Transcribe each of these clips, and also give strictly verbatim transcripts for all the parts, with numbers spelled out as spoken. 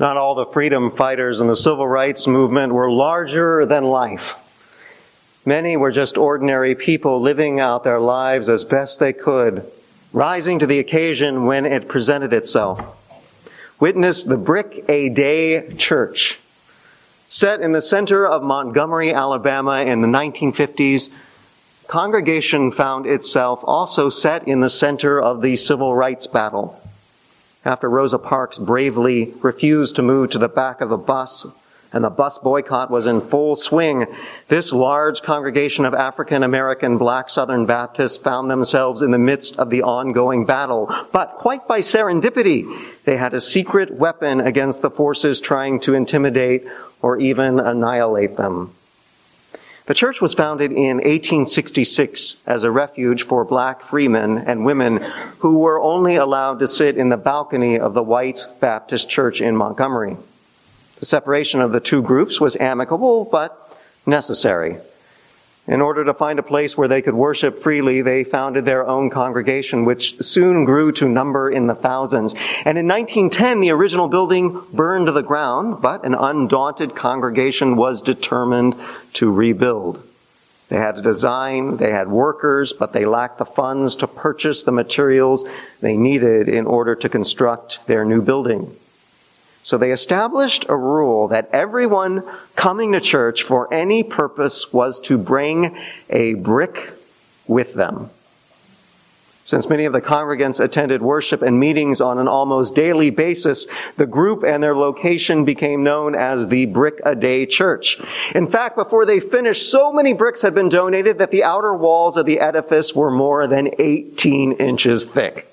Not all the freedom fighters in the civil rights movement were larger than life. Many were just ordinary people living out their lives as best they could, rising to the occasion when it presented itself. Witness the Brick-A-Day Church. Set in the center of Montgomery, Alabama in the nineteen fifties, congregation found itself also set in the center of the civil rights battle. After Rosa Parks bravely refused to move to the back of the bus, and the bus boycott was in full swing, this large congregation of African American Black Southern Baptists found themselves in the midst of the ongoing battle. But quite by serendipity, they had a secret weapon against the forces trying to intimidate or even annihilate them. The church was founded in eighteen sixty-six as a refuge for black freemen and women who were only allowed to sit in the balcony of the white Baptist church in Montgomery. The separation of the two groups was amicable but necessary. In order to find a place where they could worship freely, they founded their own congregation, which soon grew to number in the thousands. And in nineteen ten, the original building burned to the ground, but an undaunted congregation was determined to rebuild. They had a design, they had workers, but they lacked the funds to purchase the materials they needed in order to construct their new building. So they established a rule that everyone coming to church for any purpose was to bring a brick with them. Since many of the congregants attended worship and meetings on an almost daily basis, the group and their location became known as the Brick-A-Day Church. In fact, before they finished, so many bricks had been donated that the outer walls of the edifice were more than eighteen inches thick.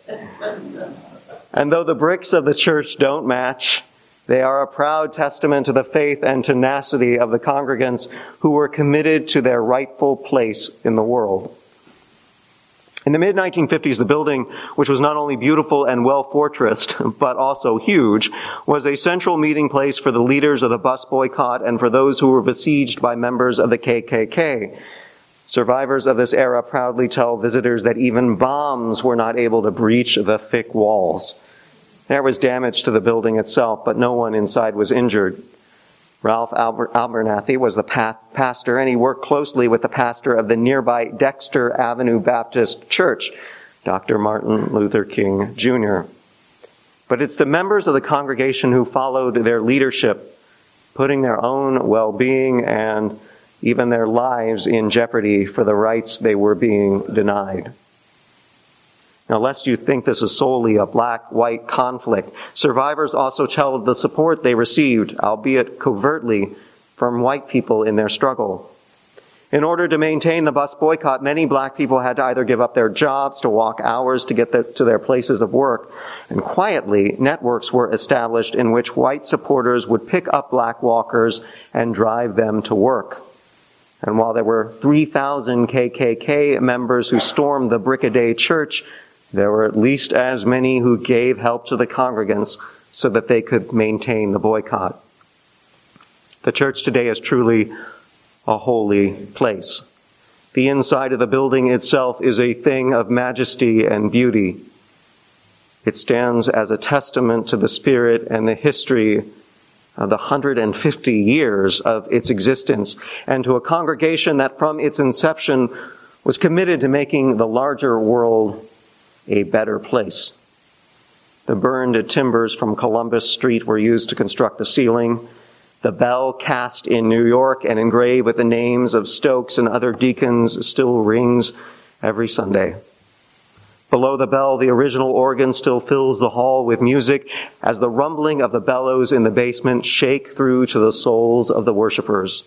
And though the bricks of the church don't match, they are a proud testament to the faith and tenacity of the congregants who were committed to their rightful place in the world. In the mid nineteen fifties, the building, which was not only beautiful and well-fortressed, but also huge, was a central meeting place for the leaders of the bus boycott and for those who were besieged by members of the K K K. Survivors of this era proudly tell visitors that even bombs were not able to breach the thick walls. There was damage to the building itself, but no one inside was injured. Ralph Aber- Abernathy was the pa- pastor, and he worked closely with the pastor of the nearby Dexter Avenue Baptist Church, Doctor Martin Luther King Junior But it's the members of the congregation who followed their leadership, putting their own well-being and even their lives in jeopardy for the rights they were being denied. Now, lest you think this is solely a black-white conflict, survivors also tell of the support they received, albeit covertly, from white people in their struggle. In order to maintain the bus boycott, many black people had to either give up their jobs, to walk hours to get the, to their places of work. And quietly, networks were established in which white supporters would pick up black walkers and drive them to work. And while there were three thousand K K K members who stormed the Brick-A-Day Church, there were at least as many who gave help to the congregants so that they could maintain the boycott. The church today is truly a holy place. The inside of the building itself is a thing of majesty and beauty. It stands as a testament to the spirit and the history of the one hundred fifty years of its existence, and to a congregation that from its inception was committed to making the larger world a better place. The burned timbers from Columbus Street were used to construct the ceiling. The bell cast in New York and engraved with the names of Stokes and other deacons still rings every Sunday. Below the bell, the original organ still fills the hall with music as the rumbling of the bellows in the basement shake through to the souls of the worshipers.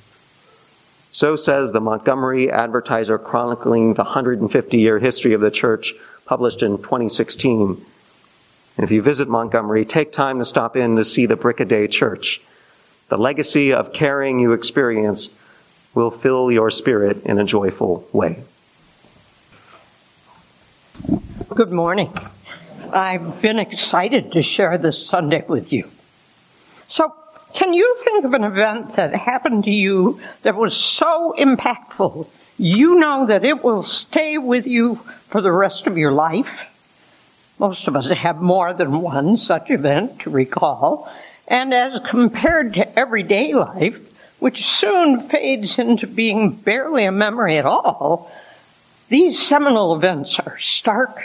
So says the Montgomery Advertiser chronicling the one hundred fifty-year history of the church, published in twenty sixteen. And if you visit Montgomery, take time to stop in to see the Brick-A-Day Church. The legacy of caring you experience will fill your spirit in a joyful way. Good morning. I've been excited to share this Sunday with you. So, can you think of an event that happened to you that was so impactful, you know that it will stay with you for the rest of your life? Most of us have more than one such event to recall, And as compared to everyday life, which soon fades into being barely a memory at all, these seminal events are stark,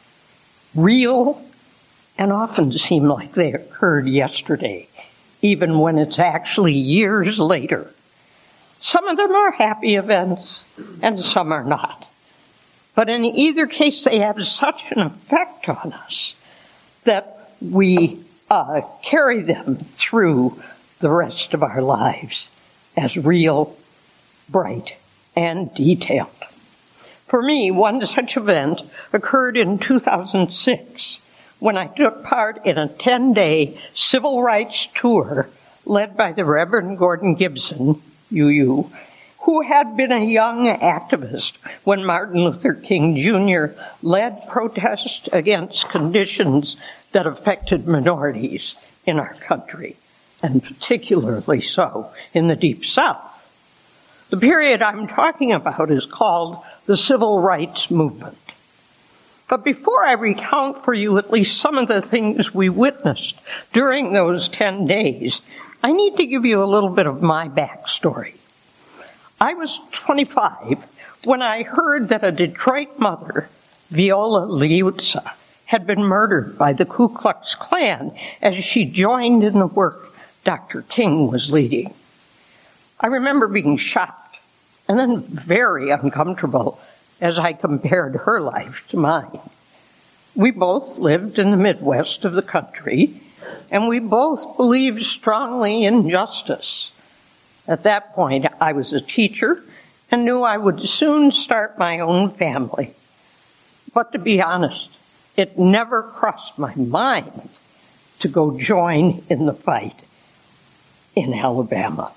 real, and often seem like they occurred yesterday, even when it's actually years later. Some of them are happy events, and some are not. But in either case, they have such an effect on us that we uh, carry them through the rest of our lives as real, bright, and detailed. For me, one such event occurred in two thousand six when I took part in a ten-day civil rights tour led by the Reverend Gordon Gibson, U U, who had been a young activist when Martin Luther King Junior led protests against conditions that affected minorities in our country, and particularly so in the Deep South. The period I'm talking about is called the Civil Rights Movement. But before I recount for you at least some of the things we witnessed during those ten days, I need to give you a little bit of my backstory. I was twenty-five when I heard that a Detroit mother, Viola Liuzza, had been murdered by the Ku Klux Klan as she joined in the work Doctor King was leading. I remember being shocked and then very uncomfortable as I compared her life to mine. We both lived in the Midwest of the country, and we both believed strongly in justice. At that point, I was a teacher and knew I would soon start my own family. But to be honest, it never crossed my mind to go join in the fight in Alabama.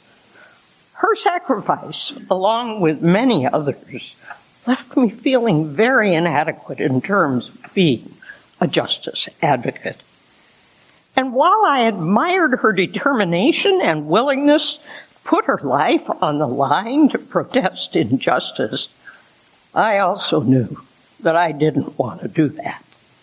Her sacrifice, along with many others, left me feeling very inadequate in terms of being a justice advocate. And while I admired her determination and willingness to put her life on the line to protest injustice, I also knew that I didn't want to do that.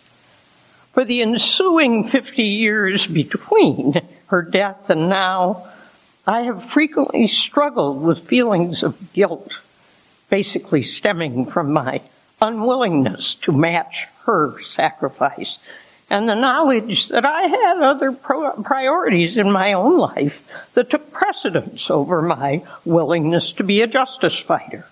For the ensuing fifty years between her death and now, I have frequently struggled with feelings of guilt, basically stemming from my unwillingness to match her sacrifice and the knowledge that I had other pro- priorities in my own life that took precedence over my willingness to be a justice fighter.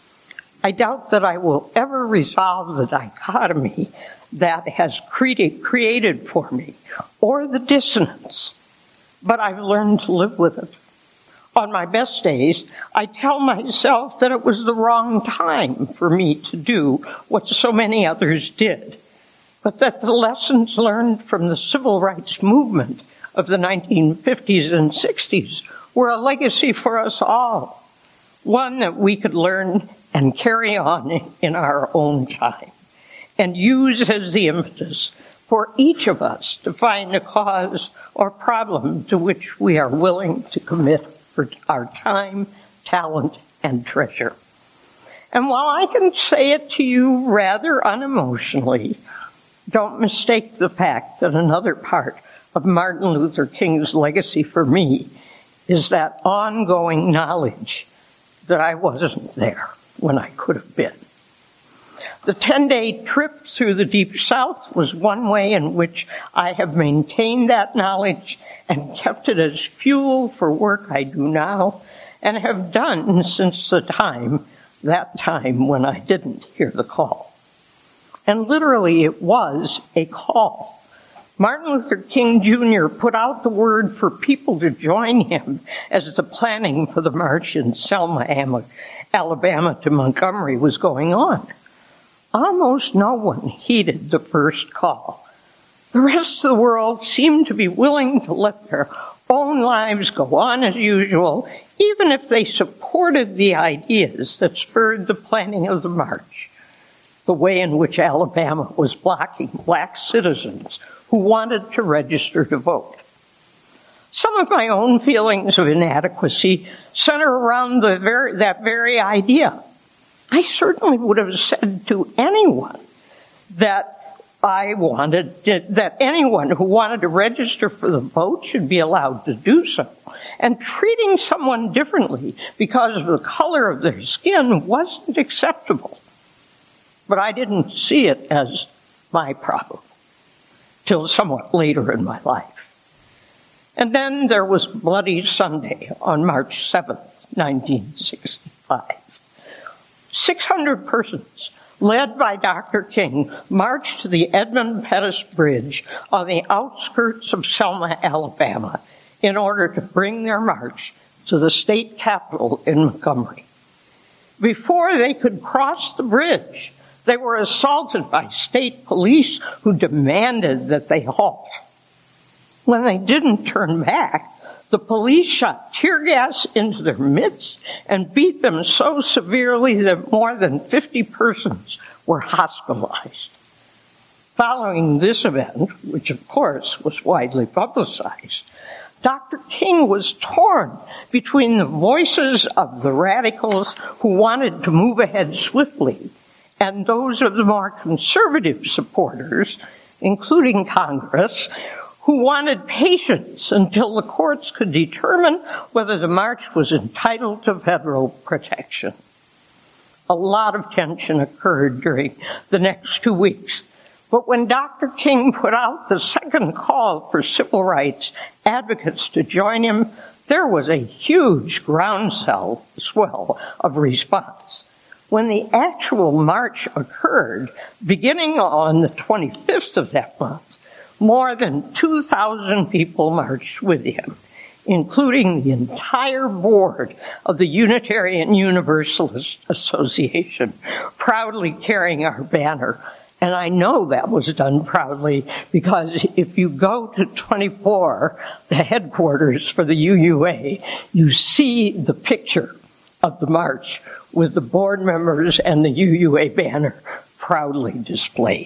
I doubt that I will ever resolve the dichotomy that has cre- created for me, or the dissonance, but I've learned to live with it. On my best days, I tell myself that it was the wrong time for me to do what so many others did, but that the lessons learned from the civil rights movement of the nineteen fifties and sixties were a legacy for us all, one that we could learn and carry on in our own time, and use as the impetus for each of us to find a cause or problem to which we are willing to commit for our time, talent, and treasure. And while I can say it to you rather unemotionally, don't mistake the fact that another part of Martin Luther King's legacy for me is that ongoing knowledge that I wasn't there when I could have been. The ten-day trip through the Deep South was one way in which I have maintained that knowledge and kept it as fuel for work I do now and have done since the time, that time when I didn't hear the call. And literally it was a call. Martin Luther King Junior put out the word for people to join him as the planning for the march in Selma, Alabama to Montgomery was going on. Almost no one heeded the first call. The rest of the world seemed to be willing to let their own lives go on as usual, even if they supported the ideas that spurred the planning of the march, the way in which Alabama was blocking black citizens who wanted to register to vote. Some of my own feelings of inadequacy center around the very, that very idea. I certainly would have said to anyone that I wanted that anyone who wanted to register for the vote should be allowed to do so. And treating someone differently because of the color of their skin wasn't acceptable. But I didn't see it as my problem till somewhat later in my life. And then there was Bloody Sunday on March seventh, nineteen sixty-five. six hundred persons, led by Doctor King, marched to the Edmund Pettus Bridge on the outskirts of Selma, Alabama, in order to bring their march to the state capitol in Montgomery. Before they could cross the bridge, they were assaulted by state police who demanded that they halt. When they didn't turn back, the police shot tear gas into their midst and beat them so severely that more than fifty persons were hospitalized. Following this event, which of course was widely publicized, Doctor King was torn between the voices of the radicals who wanted to move ahead swiftly and those of the more conservative supporters, including Congress, who wanted patience until the courts could determine whether the march was entitled to federal protection. A lot of tension occurred during the next two weeks, but when Doctor King put out the second call for civil rights advocates to join him, there was a huge groundswell swell of response. When the actual march occurred, beginning on the twenty-fifth of that month, more than two thousand people marched with him, including the entire board of the Unitarian Universalist Association, proudly carrying our banner. And I know that was done proudly because if you go to twenty-four, the headquarters for the U U A, you see the picture of the march with the board members and the U U A banner proudly displayed.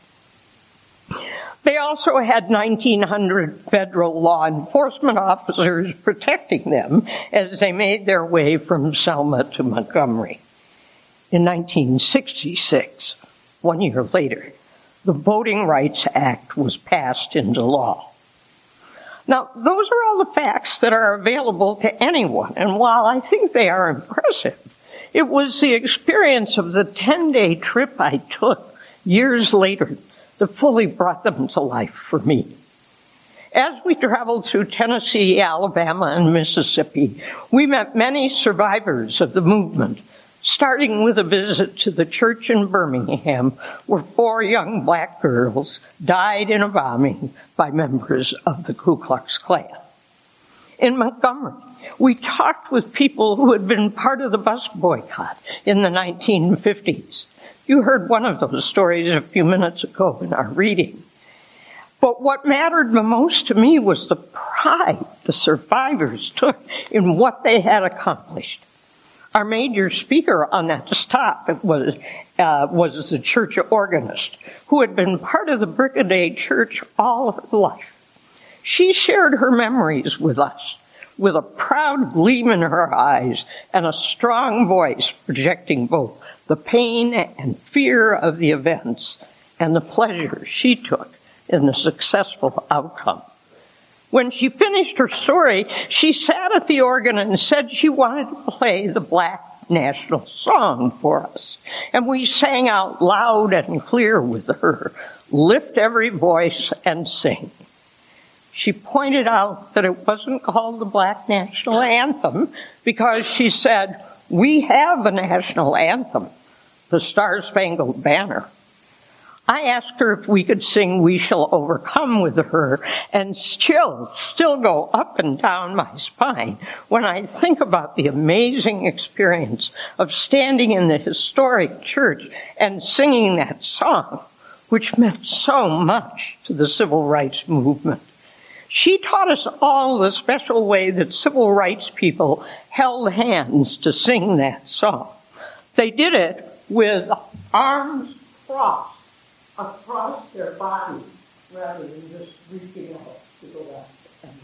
They also had nineteen hundred federal law enforcement officers protecting them as they made their way from Selma to Montgomery. In nineteen sixty-six, one year later, the Voting Rights Act was passed into law. Now, those are all the facts that are available to anyone, and while I think they are impressive, it was the experience of the ten-day trip I took years later that fully brought them to life for me. As we traveled through Tennessee, Alabama, and Mississippi, we met many survivors of the movement, starting with a visit to the church in Birmingham where four young black girls died in a bombing by members of the Ku Klux Klan. In Montgomery, we talked with people who had been part of the bus boycott in the nineteen fifties. You heard one of those stories a few minutes ago in our reading. But what mattered the most to me was the pride the survivors took in what they had accomplished. Our major speaker on that stop was, uh, was the church organist, who had been part of the Brick-a-Day Church all of her life. She shared her memories with us, with a proud gleam in her eyes and a strong voice projecting both the pain and fear of the events and the pleasure she took in the successful outcome. When she finished her story, she sat at the organ and said she wanted to play the Black National Song for us. And we sang out loud and clear with her, "Lift every voice and sing." She pointed out that it wasn't called the Black National Anthem because she said, "We have a national anthem, the Star-Spangled Banner." I asked her if we could sing "We Shall Overcome" with her, and chills still go up and down my spine when I think about the amazing experience of standing in the historic church and singing that song, which meant so much to the civil rights movement. She taught us all the special way that civil rights people held hands to sing that song. They did it with arms crossed across their body rather than just reaching out to the left and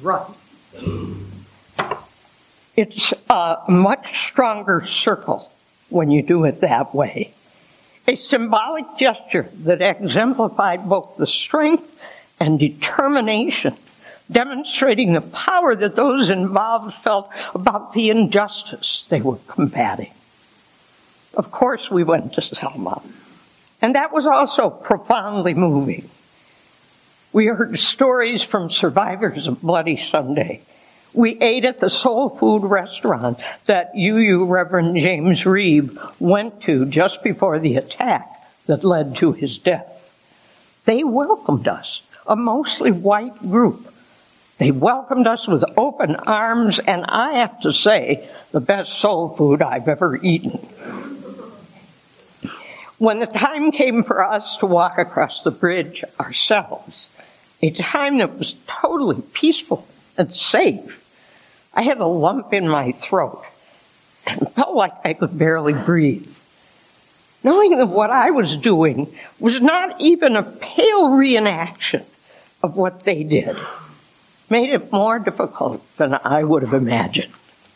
right. It's a much stronger circle when you do it that way. a symbolic gesture that exemplified both the strength and determination, demonstrating the power that those involved felt about the injustice they were combating. Of course, we went to Selma, and that was also profoundly moving. We heard stories from survivors of Bloody Sunday. We ate at the soul food restaurant that U U Reverend James Reeb went to just before the attack that led to his death. They welcomed us, a mostly white group. They welcomed us with open arms, and I have to say, the best soul food I've ever eaten. When the time came for us to walk across the bridge ourselves, a time that was totally peaceful and safe, I had a lump in my throat and felt like I could barely breathe. Knowing that what I was doing was not even a pale reenaction of what they did made it more difficult than I would have imagined.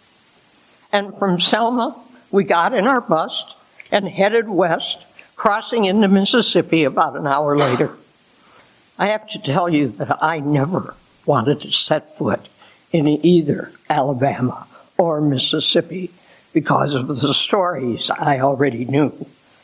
And from Selma, we got in our bus and headed west, crossing into Mississippi about an hour later. I have to tell you that I never wanted to set foot in either Alabama or Mississippi because of the stories I already knew.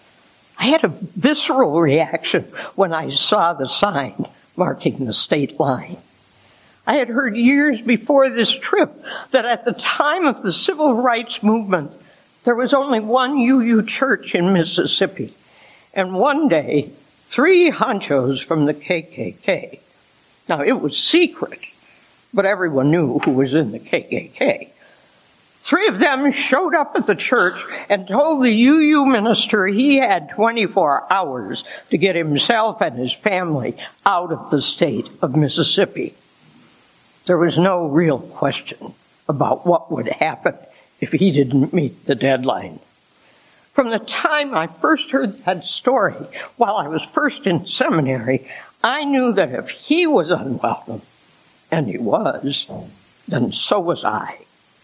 I had a visceral reaction when I saw the sign marking the state line. I had heard years before this trip that at the time of the civil rights movement, there was only one U U church in Mississippi. And one day, three honchos from the K K K, now it was secret, but everyone knew who was in the K K K. Three of them showed up at the church and told the U U minister he had twenty-four hours to get himself and his family out of the state of Mississippi. There was no real question about what would happen if he didn't meet the deadline. From the time I first heard that story, while I was first in seminary, I knew that if he was unwelcome, and he was, then so was I.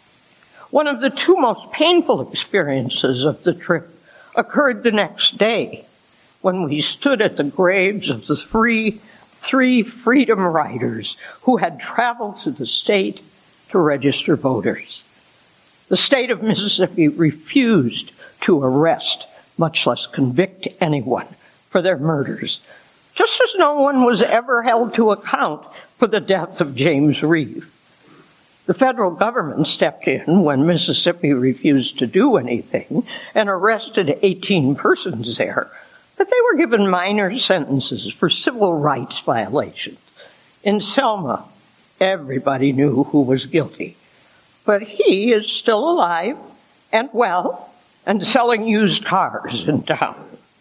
One of the two most painful experiences of the trip occurred the next day when we stood at the graves of the three, three Freedom Riders who had traveled to the state to register voters. The state of Mississippi refused to arrest, much less convict anyone for their murders, just as no one was ever held to account for the death of James Reeb. The federal government stepped in when Mississippi refused to do anything and arrested eighteen persons there, but they were given minor sentences for civil rights violations. In Selma, everybody knew who was guilty, but he is still alive and well and selling used cars in town.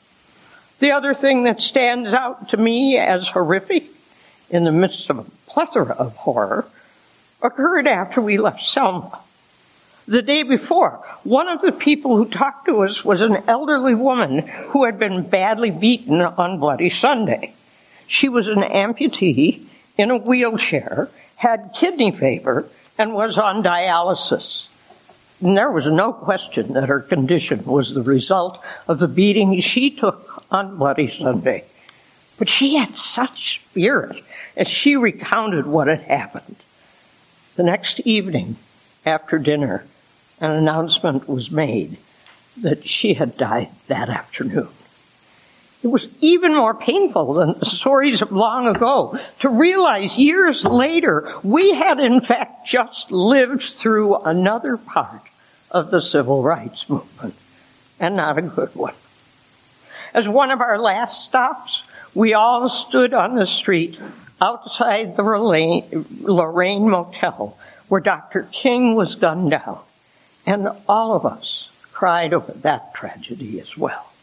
The other thing that stands out to me as horrific in the midst of a plethora of horror occurred after we left Selma. The day before, one of the people who talked to us was an elderly woman who had been badly beaten on Bloody Sunday. She was an amputee in a wheelchair, had kidney failure, and was on dialysis. And there was no question that her condition was the result of the beating she took on Bloody Sunday. But she had such spirit as she recounted what had happened. The next evening, after dinner, an announcement was made that she had died that afternoon. It was even more painful than the stories of long ago to realize years later we had in fact just lived through another part of the civil rights movement, and not a good one. As one of our last stops, we all stood on the street outside the Lorraine Motel where Doctor King was gunned down, and all of us cried over that tragedy as well.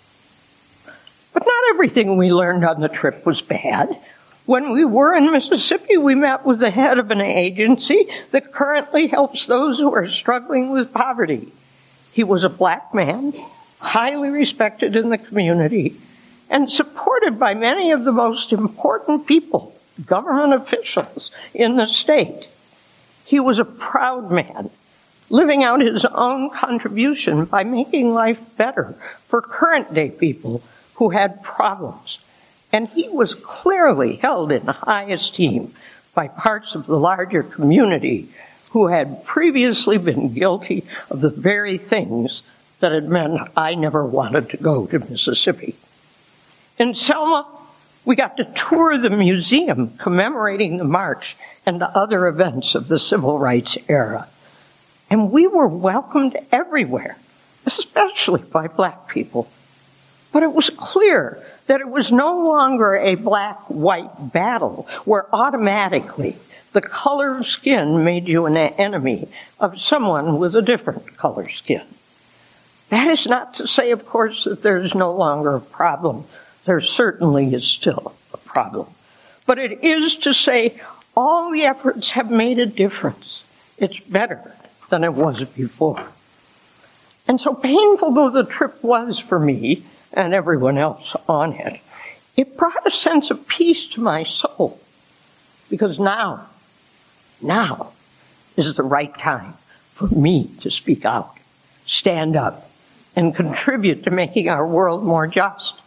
But not everything we learned on the trip was bad. When we were in Mississippi, we met with the head of an agency that currently helps those who are struggling with poverty. He was a black man, highly respected in the community, and supported by many of the most important people, government officials in the state. He was a proud man, living out his own contribution by making life better for current-day people who had problems. And he was clearly held in high esteem by parts of the larger community who had previously been guilty of the very things that had meant I never wanted to go to Mississippi. In Selma, we got to tour the museum commemorating the march and the other events of the civil rights era. And we were welcomed everywhere, especially by black people. But it was clear that it was no longer a black-white battle where automatically the color of skin made you an enemy of someone with a different color skin. That is not to say, of course, that there is no longer a problem. There certainly is still a problem. But it is to say all the efforts have made a difference. It's better than it was before. And so painful though the trip was for me and everyone else on it, it brought a sense of peace to my soul. Because now, now is the right time for me to speak out, stand up, and contribute to making our world more just.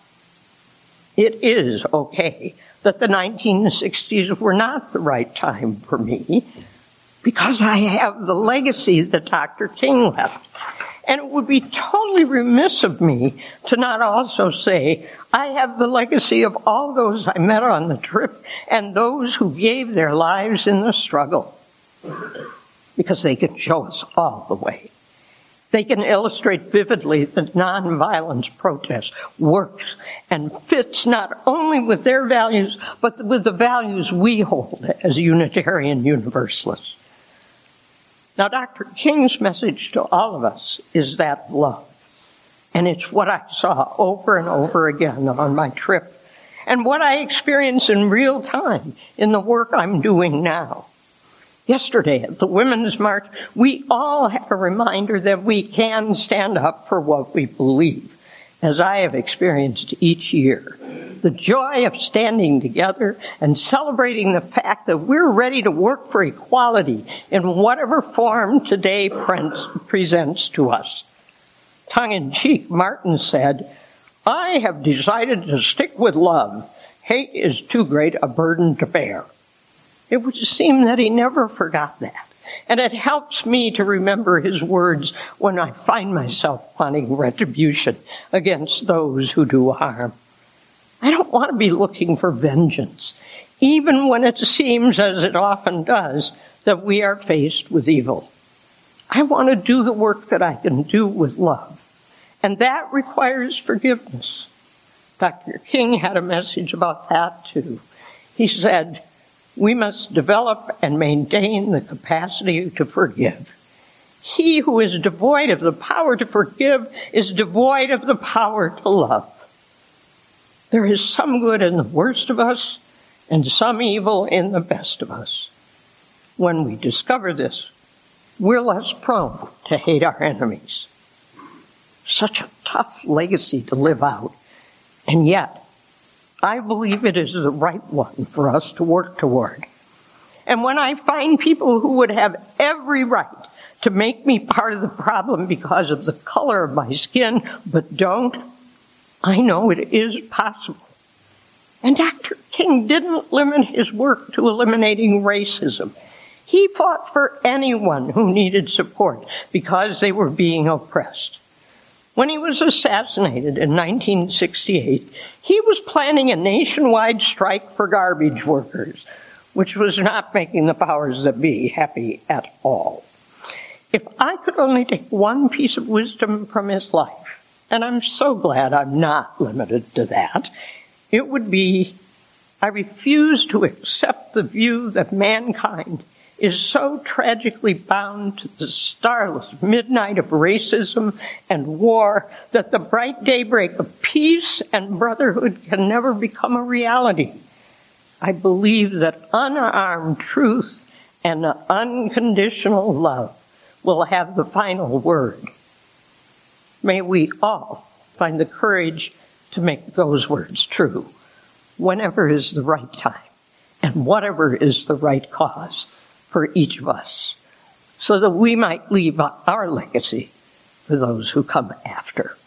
It is okay that the nineteen sixties were not the right time for me, because I have the legacy that Doctor King left. And it would be totally remiss of me to not also say I have the legacy of all those I met on the trip and those who gave their lives in the struggle, because they can show us all the way. They can illustrate vividly that nonviolence protest works and fits not only with their values, but with the values we hold as Unitarian Universalists. Now, Doctor King's message to all of us is that love. And it's what I saw over and over again on my trip, and what I experience in real time in the work I'm doing now. Yesterday at the Women's March, we all had a reminder that we can stand up for what we believe, as I have experienced each year. The joy of standing together and celebrating the fact that we're ready to work for equality in whatever form today presents to us. Tongue-in-cheek, Martin said, "I have decided to stick with love. Hate is too great a burden to bear." It would seem that he never forgot that. And it helps me to remember his words when I find myself wanting retribution against those who do harm. I don't want to be looking for vengeance, even when it seems, as it often does, that we are faced with evil. I want to do the work that I can do with love, and that requires forgiveness. Doctor King had a message about that too. He said, we must develop and maintain the capacity to forgive. He who is devoid of the power to forgive is devoid of the power to love. There is some good in the worst of us and some evil in the best of us. When we discover this, we're less prone to hate our enemies. Such a tough legacy to live out, and yet I believe it is the right one for us to work toward. And when I find people who would have every right to make me part of the problem because of the color of my skin, but don't, I know it is possible. And Doctor King didn't limit his work to eliminating racism. He fought for anyone who needed support because they were being oppressed. When he was assassinated in nineteen sixty-eight, he was planning a nationwide strike for garbage workers, which was not making the powers that be happy at all. If I could only take one piece of wisdom from his life, and I'm so glad I'm not limited to that, it would be, I refuse to accept the view that mankind is so tragically bound to the starless midnight of racism and war that the bright daybreak of peace and brotherhood can never become a reality. I believe that unarmed truth and unconditional love will have the final word. May we all find the courage to make those words true, whenever is the right time and whatever is the right cause for each of us. so that we might leave our legacy for those who come after.